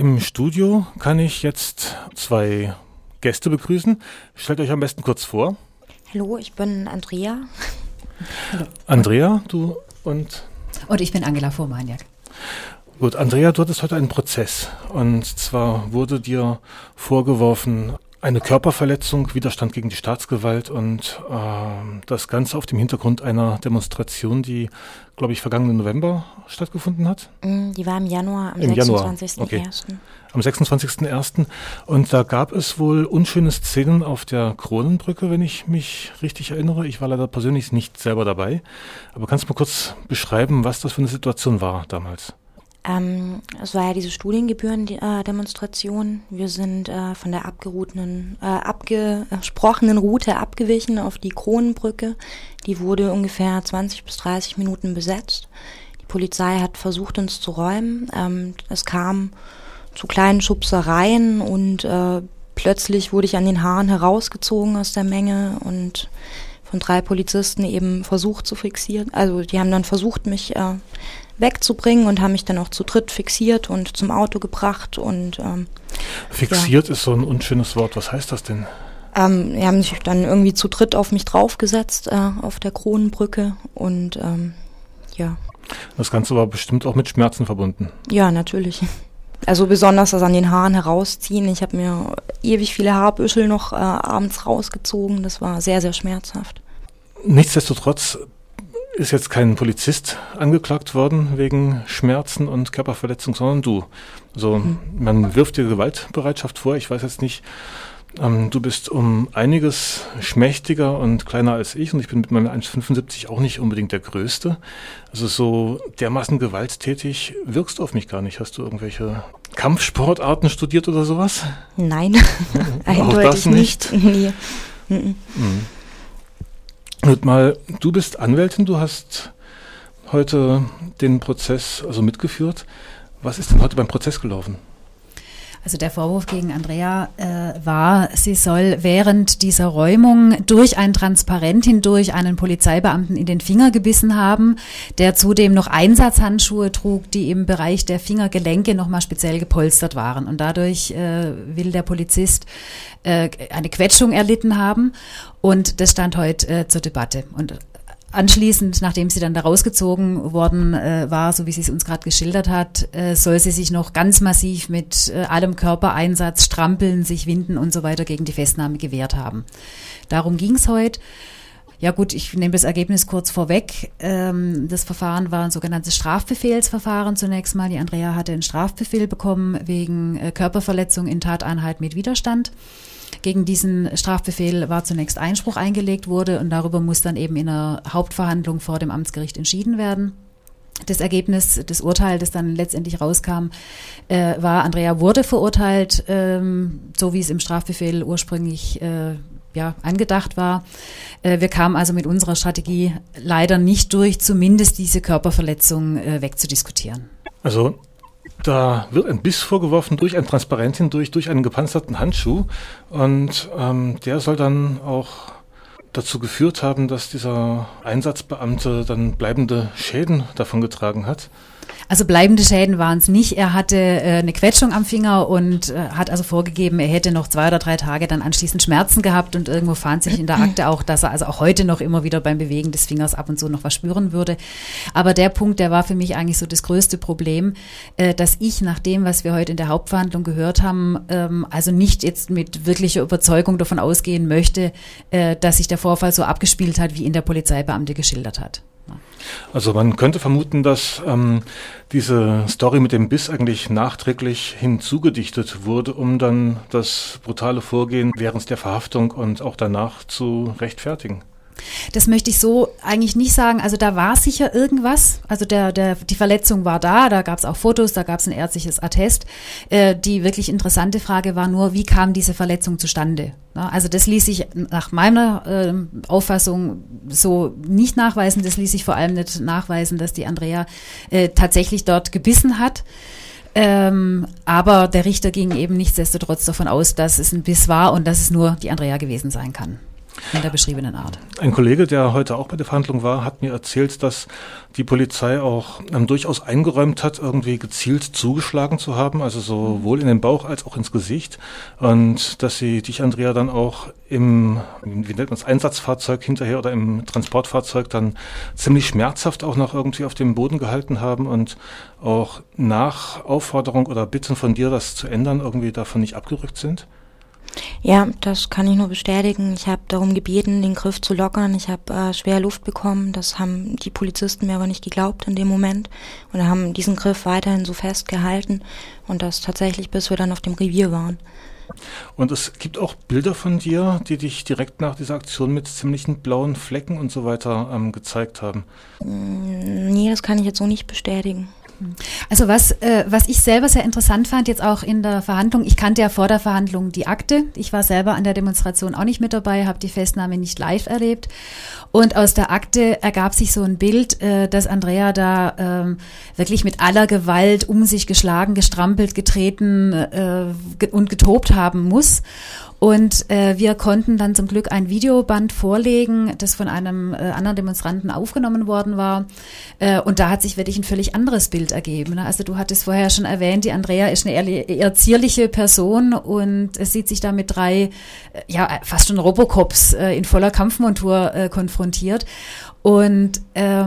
Im Studio kann ich jetzt zwei Gäste begrüßen. Stellt euch am besten kurz vor. Hallo, ich bin Andrea. Hallo. Andrea, du und? Und ich bin Angela Fuhrmaniak. Gut, Andrea, du hattest heute einen Prozess. Und zwar wurde dir vorgeworfen, eine Körperverletzung, Widerstand gegen die Staatsgewalt und das Ganze auf dem Hintergrund einer Demonstration, die, glaube ich, vergangenen November stattgefunden hat. Die war im Januar, am 26.01. Okay. Am 26.01. Und da gab es wohl unschöne Szenen auf der Kronenbrücke, wenn ich mich richtig erinnere. Ich war leider persönlich nicht selber dabei. Aber kannst du mal kurz beschreiben, was das für eine Situation war damals? Es war ja diese Studiengebühren-Demonstration. Wir sind von der abgesprochenen Route abgewichen auf die Kronenbrücke. Die wurde ungefähr 20 bis 30 Minuten besetzt. Die Polizei hat versucht, uns zu räumen. Es kam zu kleinen Schubsereien und plötzlich wurde ich an den Haaren herausgezogen aus der Menge und von 3 Polizisten eben versucht zu fixieren. Also die haben dann versucht, mich wegzubringen und haben mich dann auch zu dritt fixiert und zum Auto gebracht. Und fixiert ist so ein unschönes Wort. Was heißt das denn? Die haben sich dann irgendwie zu dritt auf mich draufgesetzt auf der Kronenbrücke und ja. Das Ganze war bestimmt auch mit Schmerzen verbunden. Ja, natürlich. Also besonders das an den Haaren herausziehen. Ich habe mir ewig viele Haarbüschel noch abends rausgezogen. Das war sehr, sehr schmerzhaft. Nichtsdestotrotz ist jetzt kein Polizist angeklagt worden wegen Schmerzen und Körperverletzung, sondern du. Also man wirft dir Gewaltbereitschaft vor. Ich weiß jetzt nicht, du bist um einiges schmächtiger und kleiner als ich und ich bin mit meinem 1,75 auch nicht unbedingt der Größte. Also so dermaßen gewalttätig wirkst du auf mich gar nicht. Hast du irgendwelche Kampfsportarten studiert oder sowas? Nein, auch das nicht? Nee. Hört mal, du bist Anwältin, du hast heute den Prozess also mitgeführt. Was ist denn heute beim Prozess gelaufen? Also der Vorwurf gegen Andrea war, sie soll während dieser Räumung durch ein Transparent hindurch einen Polizeibeamten in den Finger gebissen haben, der zudem noch Einsatzhandschuhe trug, die im Bereich der Fingergelenke nochmal speziell gepolstert waren. Und dadurch will der Polizist eine Quetschung erlitten haben. Und das stand heute zur Debatte. Und anschließend, nachdem sie dann da rausgezogen worden war, so wie sie es uns gerade geschildert hat, soll sie sich noch ganz massiv mit allem Körpereinsatz, Strampeln, sich winden und so weiter gegen die Festnahme gewehrt haben. Darum ging es heute. Ja gut, ich nehme das Ergebnis kurz vorweg. Das Verfahren war ein sogenanntes Strafbefehlsverfahren zunächst mal. Die Andrea hatte einen Strafbefehl bekommen wegen Körperverletzung in Tateinheit mit Widerstand. Gegen diesen Strafbefehl war zunächst Einspruch eingelegt wurde und darüber muss dann eben in einer Hauptverhandlung vor dem Amtsgericht entschieden werden. Das Ergebnis, das Urteil, das dann letztendlich rauskam, war, Andrea wurde verurteilt, so wie es im Strafbefehl ursprünglich angedacht war. Wir kamen also mit unserer Strategie leider nicht durch, zumindest diese Körperverletzung wegzudiskutieren. Also da wird ein Biss vorgeworfen durch ein Transparent hindurch, durch einen gepanzerten Handschuh und der soll dann auch dazu geführt haben, dass dieser Einsatzbeamte dann bleibende Schäden davongetragen hat. Also bleibende Schäden waren es nicht. Er hatte eine Quetschung am Finger und hat also vorgegeben, er hätte noch 2 oder 3 Tage dann anschließend Schmerzen gehabt und irgendwo fand sich in der Akte auch, dass er also auch heute noch immer wieder beim Bewegen des Fingers ab und zu noch was spüren würde. Aber der Punkt, der war für mich eigentlich so das größte Problem, dass ich nach dem, was wir heute in der Hauptverhandlung gehört haben, also nicht jetzt mit wirklicher Überzeugung davon ausgehen möchte, dass sich der Vorfall so abgespielt hat, wie ihn der Polizeibeamte geschildert hat. Also man könnte vermuten, dass diese Story mit dem Biss eigentlich nachträglich hinzugedichtet wurde, um dann das brutale Vorgehen während der Verhaftung und auch danach zu rechtfertigen. Das möchte ich so eigentlich nicht sagen. Also da war sicher irgendwas. Also die Verletzung war da gab es auch Fotos, da gab es ein ärztliches Attest. Die wirklich interessante Frage war nur, wie kam diese Verletzung zustande? Also das ließ sich nach meiner Auffassung so nicht nachweisen. Das ließ sich vor allem nicht nachweisen, dass die Andrea tatsächlich dort gebissen hat. Aber der Richter ging eben nichtsdestotrotz davon aus, dass es ein Biss war und dass es nur die Andrea gewesen sein kann. in der beschriebenen Art. Ein Kollege, der heute auch bei der Verhandlung war, hat mir erzählt, dass die Polizei auch durchaus eingeräumt hat, irgendwie gezielt zugeschlagen zu haben, also sowohl in den Bauch als auch ins Gesicht, und dass sie dich, Andrea, dann auch im, wie nennt man es, Einsatzfahrzeug hinterher oder im Transportfahrzeug dann ziemlich schmerzhaft auch noch irgendwie auf dem Boden gehalten haben und auch nach Aufforderung oder Bitten von dir, das zu ändern, irgendwie davon nicht abgerückt sind? Ja, das kann ich nur bestätigen. Ich habe darum gebeten, den Griff zu lockern. Ich habe schwer Luft bekommen. Das haben die Polizisten mir aber nicht geglaubt in dem Moment und haben diesen Griff weiterhin so festgehalten und das tatsächlich, bis wir dann auf dem Revier waren. Und es gibt auch Bilder von dir, die dich direkt nach dieser Aktion mit ziemlichen blauen Flecken und so weiter gezeigt haben. Nee, das kann ich jetzt so nicht bestätigen. Also was ich selber sehr interessant fand, jetzt auch in der Verhandlung, ich kannte ja vor der Verhandlung die Akte, ich war selber an der Demonstration auch nicht mit dabei, habe die Festnahme nicht live erlebt und aus der Akte ergab sich so ein Bild, dass Andrea da wirklich mit aller Gewalt um sich geschlagen, gestrampelt, getreten und getobt haben muss. Und wir konnten dann zum Glück ein Videoband vorlegen, das von einem anderen Demonstranten aufgenommen worden war. Und da hat sich wirklich ein völlig anderes Bild ergeben. Ne? Also du hattest vorher schon erwähnt, die Andrea ist eine eher zierliche Person und es sieht sich da mit 3, fast schon Robocops in voller Kampfmontur konfrontiert. Und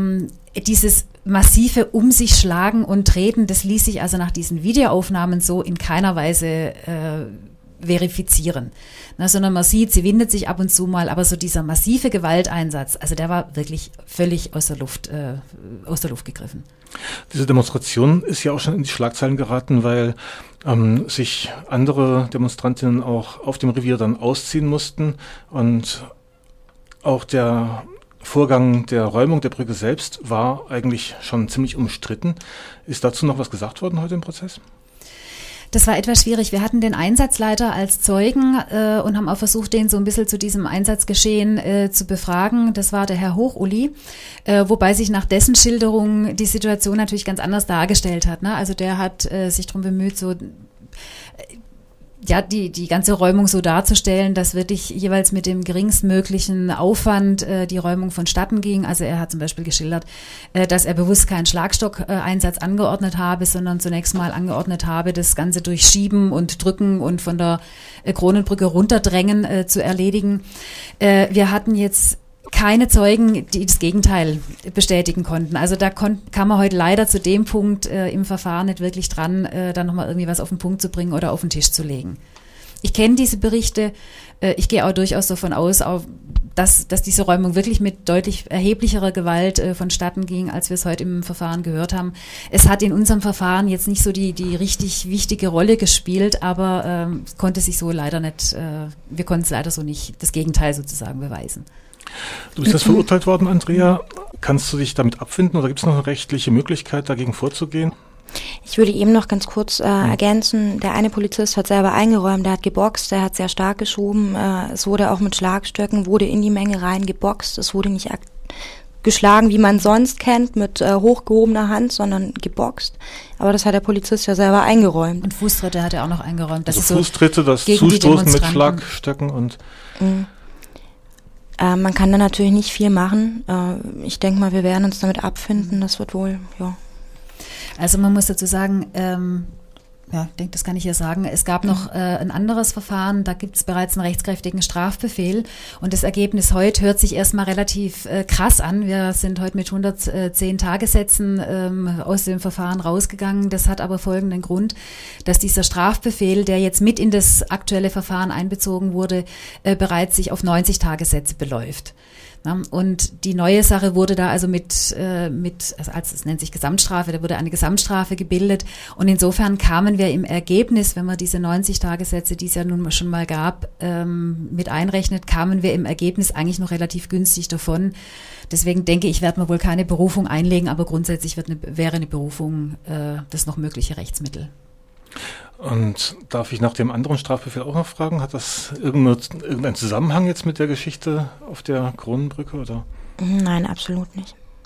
dieses massive um sich schlagen und treten, das ließ sich also nach diesen Videoaufnahmen so in keiner Weise verifizieren, sondern man sieht, sie windet sich ab und zu mal, aber so dieser massive Gewalteinsatz, also der war wirklich völlig aus der Luft gegriffen. Diese Demonstration ist ja auch schon in die Schlagzeilen geraten, weil sich andere Demonstrantinnen auch auf dem Revier dann ausziehen mussten und auch der Vorgang der Räumung der Brücke selbst war eigentlich schon ziemlich umstritten. Ist dazu noch was gesagt worden heute im Prozess? Das war etwas schwierig. Wir hatten den Einsatzleiter als Zeugen und haben auch versucht, den so ein bisschen zu diesem Einsatzgeschehen zu befragen. Das war der Herr Hochuli, wobei sich nach dessen Schilderung die Situation natürlich ganz anders dargestellt hat. Ne? Also der hat sich darum bemüht, so die ganze Räumung so darzustellen, dass wirklich jeweils mit dem geringstmöglichen Aufwand die Räumung vonstatten ging. Also er hat zum Beispiel geschildert, dass er bewusst keinen Schlagstockeinsatz angeordnet habe, sondern zunächst mal angeordnet habe, das Ganze durch Schieben und Drücken und von der Kronenbrücke runterdrängen zu erledigen. Wir hatten jetzt keine Zeugen, die das Gegenteil bestätigen konnten. Also da kam man heute leider zu dem Punkt im Verfahren nicht wirklich dran, dann nochmal irgendwie was auf den Punkt zu bringen oder auf den Tisch zu legen. Ich kenne diese Berichte. Ich gehe auch durchaus davon aus, dass diese Räumung wirklich mit deutlich erheblicherer Gewalt vonstatten ging, als wir es heute im Verfahren gehört haben. Es hat in unserem Verfahren jetzt nicht so die richtig wichtige Rolle gespielt, aber konnte sich so leider nicht, wir konnten es leider so nicht, das Gegenteil sozusagen beweisen. Du bist jetzt verurteilt worden, Andrea. Kannst du dich damit abfinden oder gibt es noch eine rechtliche Möglichkeit, dagegen vorzugehen? Ich würde eben noch ganz kurz ergänzen, der eine Polizist hat selber eingeräumt, der hat geboxt, der hat sehr stark geschoben, es wurde auch mit Schlagstöcken, wurde in die Menge rein geboxt, es wurde nicht geschlagen, wie man sonst kennt, mit hochgehobener Hand, sondern geboxt. Aber das hat der Polizist ja selber eingeräumt. Und Fußtritte hat er auch noch eingeräumt. Das also ist Fußtritte, das Zustoßen mit Schlagstöcken und... Man kann da natürlich nicht viel machen. Ich denke mal, wir werden uns damit abfinden. Das wird wohl, ja. Also man muss dazu sagen, ich denke, das kann ich ja sagen, es gab noch ein anderes Verfahren, da gibt es bereits einen rechtskräftigen Strafbefehl und das Ergebnis heute hört sich erstmal relativ krass an. Wir sind heute mit 110 Tagessätzen aus dem Verfahren rausgegangen. Das hat aber folgenden Grund, dass dieser Strafbefehl, der jetzt mit in das aktuelle Verfahren einbezogen wurde, bereits sich auf 90 Tagessätze beläuft. Und die neue Sache wurde da also also es nennt sich Gesamtstrafe, da wurde eine Gesamtstrafe gebildet und insofern kamen wir im Ergebnis, wenn man diese 90 Tagessätze, die es ja nun schon mal gab, mit einrechnet, kamen wir im Ergebnis eigentlich noch relativ günstig davon. Deswegen denke ich, werden wir wohl keine Berufung einlegen, aber grundsätzlich wäre eine Berufung das noch mögliche Rechtsmittel. Und darf ich nach dem anderen Strafbefehl auch noch fragen, hat das irgendeinen Zusammenhang jetzt mit der Geschichte auf der Kronenbrücke, oder? Nein, absolut nicht.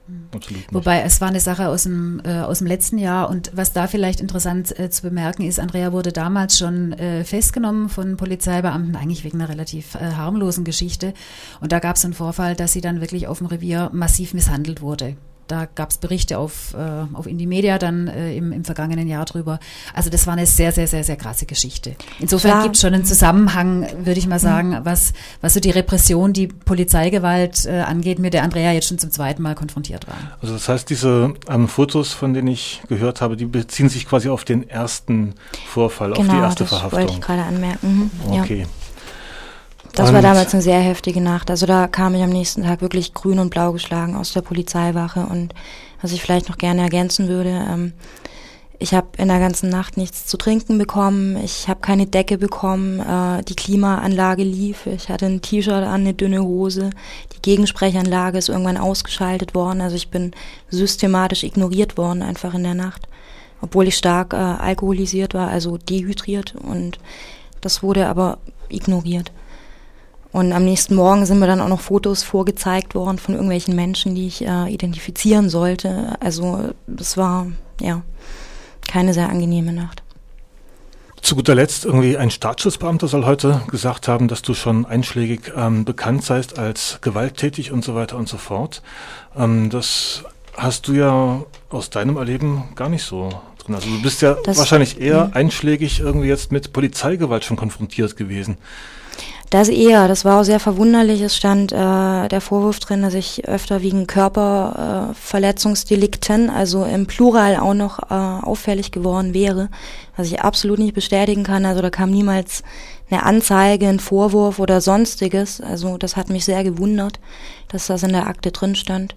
Absolut nicht. Wobei es war eine Sache aus dem letzten Jahr und was da vielleicht interessant zu bemerken ist, Andrea wurde damals schon festgenommen von Polizeibeamten, eigentlich wegen einer relativ harmlosen Geschichte. Und da gab es einen Vorfall, dass sie dann wirklich auf dem Revier massiv misshandelt wurde. Da gab es Berichte auf Indymedia dann im vergangenen Jahr drüber. Also das war eine sehr, sehr, sehr, sehr krasse Geschichte. Insofern gibt es schon einen Zusammenhang, würde ich mal sagen, was so die Repression, die Polizeigewalt angeht, mit der Andrea jetzt schon zum zweiten Mal konfrontiert war. Also das heißt, diese Fotos, von denen ich gehört habe, die beziehen sich quasi auf den ersten Vorfall, auf die erste Verhaftung. Genau, das wollte ich gerade anmerken. Okay. Ja. Das war damals eine sehr heftige Nacht. Also da kam ich am nächsten Tag wirklich grün und blau geschlagen aus der Polizeiwache. Und was ich vielleicht noch gerne ergänzen würde, ich habe in der ganzen Nacht nichts zu trinken bekommen. Ich habe keine Decke bekommen. Die Klimaanlage lief. Ich hatte ein T-Shirt an, eine dünne Hose. Die Gegensprechanlage ist irgendwann ausgeschaltet worden. Also ich bin systematisch ignoriert worden einfach in der Nacht. Obwohl ich stark alkoholisiert war, also dehydriert. Und das wurde aber ignoriert. Und am nächsten Morgen sind mir dann auch noch Fotos vorgezeigt worden von irgendwelchen Menschen, die ich identifizieren sollte. Also das war, ja, keine sehr angenehme Nacht. Zu guter Letzt, irgendwie ein Staatsschutzbeamter soll heute gesagt haben, dass du schon einschlägig bekannt seist als gewalttätig und so weiter und so fort. Das hast du ja aus deinem Erleben gar nicht so drin. Also du bist ja wahrscheinlich eher einschlägig irgendwie jetzt mit Polizeigewalt schon konfrontiert gewesen. Das eher, das war auch sehr verwunderlich. Es stand der Vorwurf drin, dass ich öfter wegen Körperverletzungsdelikten, also im Plural auch noch auffällig geworden wäre, was ich absolut nicht bestätigen kann. Also da kam niemals eine Anzeige, ein Vorwurf oder sonstiges. Also das hat mich sehr gewundert, dass das in der Akte drin stand.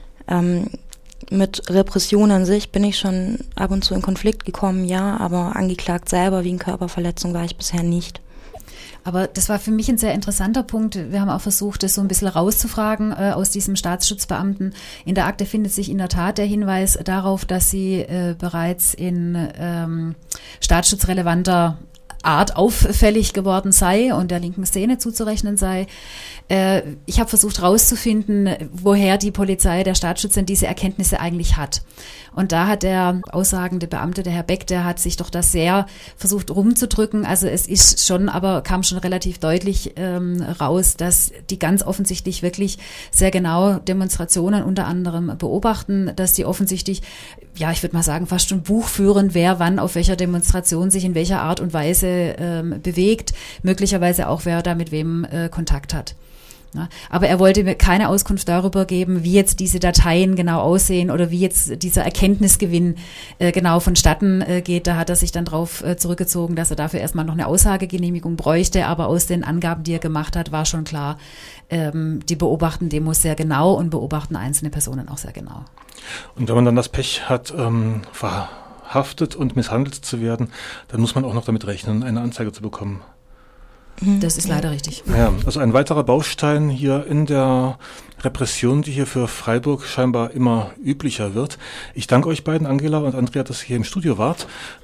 Mit Repression an sich bin ich schon ab und zu in Konflikt gekommen, ja, aber angeklagt selber wegen Körperverletzung war ich bisher nicht. Aber das war für mich ein sehr interessanter Punkt. Wir haben auch versucht, das so ein bisschen rauszufragen aus diesem Staatsschutzbeamten. In der Akte findet sich in der Tat der Hinweis darauf, dass sie bereits in staatsschutzrelevanter Art auffällig geworden sei und der linken Szene zuzurechnen sei. Ich habe versucht herauszufinden, woher die Polizei, der Staatsschutz denn diese Erkenntnisse eigentlich hat. Und da hat der aussagende Beamte, der Herr Beck, der hat sich doch das sehr versucht rumzudrücken. Also es ist schon, aber kam schon relativ deutlich raus, dass die ganz offensichtlich wirklich sehr genau Demonstrationen unter anderem beobachten, dass die offensichtlich, ja, ich würde mal sagen, fast schon Buch führen, wer wann auf welcher Demonstration sich in welcher Art und Weise bewegt, möglicherweise auch wer da mit wem Kontakt hat. Ja, aber er wollte mir keine Auskunft darüber geben, wie jetzt diese Dateien genau aussehen oder wie jetzt dieser Erkenntnisgewinn genau vonstatten geht. Da hat er sich dann darauf zurückgezogen, dass er dafür erstmal noch eine Aussagegenehmigung bräuchte. Aber aus den Angaben, die er gemacht hat, war schon klar, die beobachten Demos sehr genau und beobachten einzelne Personen auch sehr genau. Und wenn man dann das Pech hat, verhaftet und misshandelt zu werden, dann muss man auch noch damit rechnen, eine Anzeige zu bekommen. Das ist leider richtig. Ja, also ein weiterer Baustein hier in der Repression, die hier für Freiburg scheinbar immer üblicher wird. Ich danke euch beiden, Angela und Andrea, dass ihr hier im Studio wart.